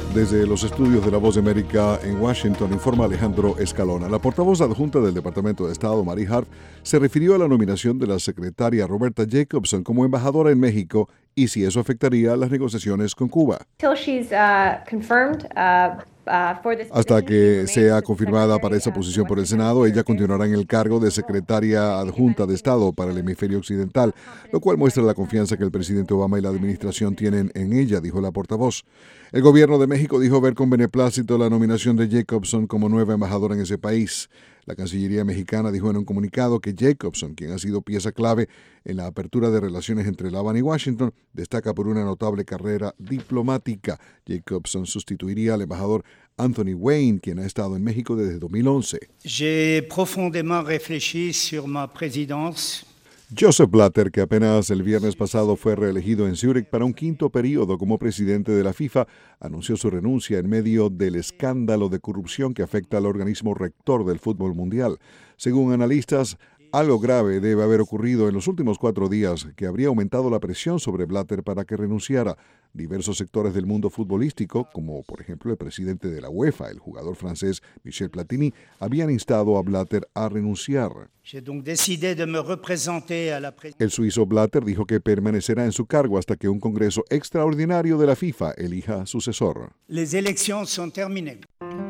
Desde los estudios de La Voz de América en Washington, informa Alejandro Escalona. La portavoz adjunta del Departamento de Estado, Mari Harf, se refirió a la nominación de la secretaria Roberta Jacobson como embajadora en México y si eso afectaría las negociaciones con Cuba. Hasta que sea confirmada para esa posición por el Senado, ella continuará en el cargo de secretaria adjunta de Estado para el hemisferio occidental, lo cual muestra la confianza que el presidente Obama y la administración tienen en ella, dijo la portavoz. El gobierno de México dijo ver con beneplácito la nominación de Jacobson como nueva embajadora en ese país. La Cancillería mexicana dijo en un comunicado que Jacobson, quien ha sido pieza clave en la apertura de relaciones entre La Habana y Washington, destaca por una notable carrera diplomática. Jacobson sustituiría al embajador Anthony Wayne, quien ha estado en México desde 2011. J'ai profondément réfléchi sur ma présidence. Joseph Blatter, que apenas el viernes pasado fue reelegido en Zúrich para un quinto periodo como presidente de la FIFA, anunció su renuncia en medio del escándalo de corrupción que afecta al organismo rector del fútbol mundial. Según analistas, algo grave debe haber ocurrido en los últimos 4 días que habría aumentado la presión sobre Blatter para que renunciara. Diversos sectores del mundo futbolístico, como por ejemplo el presidente de la UEFA, el jugador francés Michel Platini, habían instado a Blatter a renunciar. El suizo Blatter dijo que permanecerá en su cargo hasta que un congreso extraordinario de la FIFA elija sucesor. Les élections sont terminées.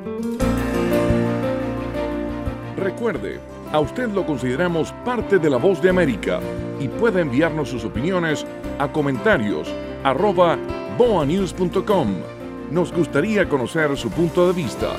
Recuerde, a usted lo consideramos parte de La Voz de América y puede enviarnos sus opiniones a comentarios@boanews.com. Nos gustaría conocer su punto de vista.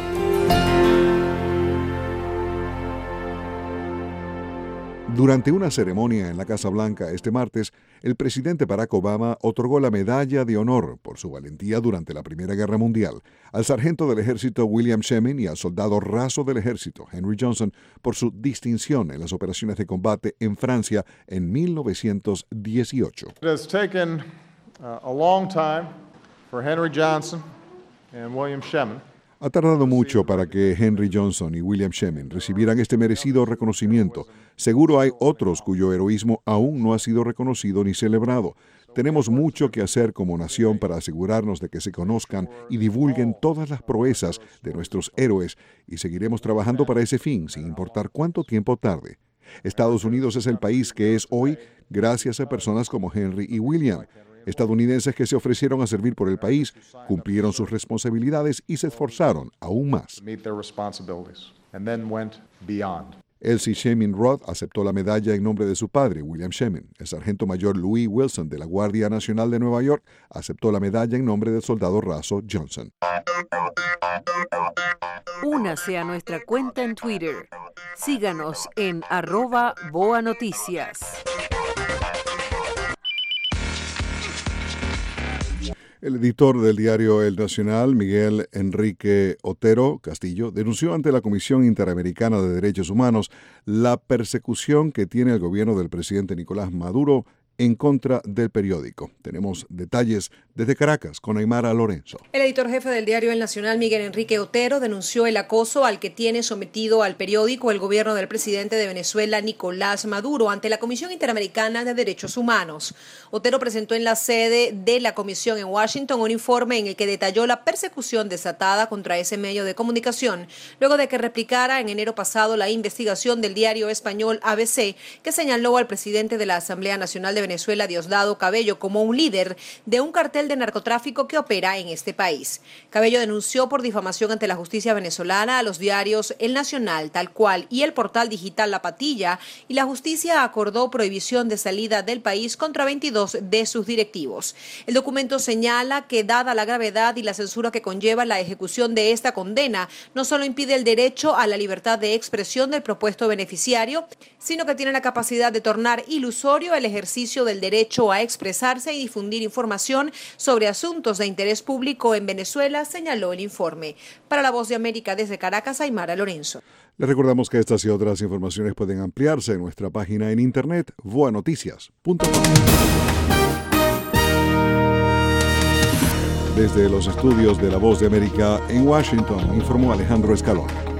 Durante una ceremonia en la Casa Blanca este martes, el presidente Barack Obama otorgó la Medalla de Honor por su valentía durante la Primera Guerra Mundial al sargento del ejército William Shemin y al soldado raso del ejército Henry Johnson por su distinción en las operaciones de combate en Francia en 1918. It has taken a long time for Henry Johnson and William Shemin. Ha tardado mucho para que Henry Johnson y William Shemin recibieran este merecido reconocimiento. Seguro hay otros cuyo heroísmo aún no ha sido reconocido ni celebrado. Tenemos mucho que hacer como nación para asegurarnos de que se conozcan y divulguen todas las proezas de nuestros héroes y seguiremos trabajando para ese fin, sin importar cuánto tiempo tarde. Estados Unidos es el país que es hoy gracias a personas como Henry y William. Estadounidenses que se ofrecieron a servir por el país, cumplieron sus responsabilidades y se esforzaron aún más. Elsie Shemin Roth aceptó la medalla en nombre de su padre, William Shemin. El sargento mayor Louis Wilson de la Guardia Nacional de Nueva York aceptó la medalla en nombre del soldado raso Johnson. Únase a nuestra cuenta en Twitter. Síganos en @BoaNoticias. El editor del diario El Nacional, Miguel Enrique Otero Castillo, denunció ante la Comisión Interamericana de Derechos Humanos la persecución que tiene el gobierno del presidente Nicolás Maduro en contra del periódico. Tenemos detalles desde Caracas con Aymara Lorenzo. El editor jefe del diario El Nacional, Miguel Enrique Otero, denunció el acoso al que tiene sometido al periódico el gobierno del presidente de Venezuela, Nicolás Maduro, ante la Comisión Interamericana de Derechos Humanos. Otero presentó en la sede de la comisión en Washington un informe en el que detalló la persecución desatada contra ese medio de comunicación, luego de que replicara en enero pasado la investigación del diario español ABC, que señaló al presidente de la Asamblea Nacional de Venezuela, Diosdado Cabello, como un líder de un cartel de narcotráfico que opera en este país. Cabello denunció por difamación ante la justicia venezolana a los diarios El Nacional, Tal Cual y el portal digital La Patilla, y la justicia acordó prohibición de salida del país contra 22 de sus directivos. El documento señala que, dada la gravedad y la censura que conlleva la ejecución de esta condena, no solo impide el derecho a la libertad de expresión del propuesto beneficiario, sino que tiene la capacidad de tornar ilusorio el ejercicio del derecho a expresarse y difundir información sobre asuntos de interés público en Venezuela, señaló el informe. Para La Voz de América desde Caracas, Aymara Lorenzo. Les recordamos que estas y otras informaciones pueden ampliarse en nuestra página en internet voanoticias.com. Desde los estudios de La Voz de América en Washington, informó Alejandro Escalona.